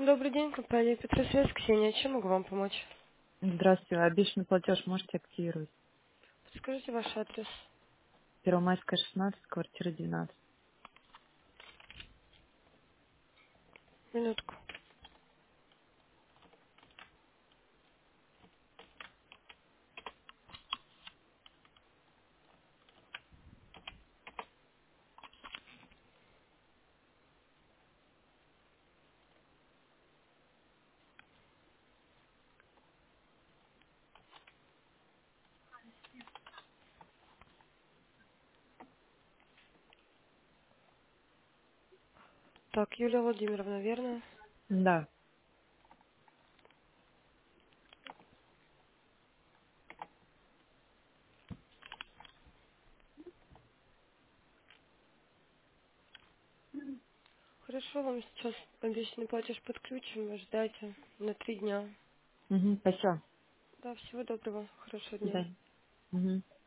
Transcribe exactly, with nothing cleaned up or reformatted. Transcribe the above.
Добрый день, компания Петросвет, Ксения. Чем могу вам помочь? Здравствуйте. Обещанный платеж можете активировать? Скажите ваш адрес. Первомайская, шестнадцать, квартира двенадцать. Минутку. Так, Юлия Владимировна, верно? Да. Хорошо, вам сейчас обещанный платеж подключим. Вы ждайте на три дня. Угу, спасибо. Да, всего доброго. Хорошего До дня. свидания. Мгм.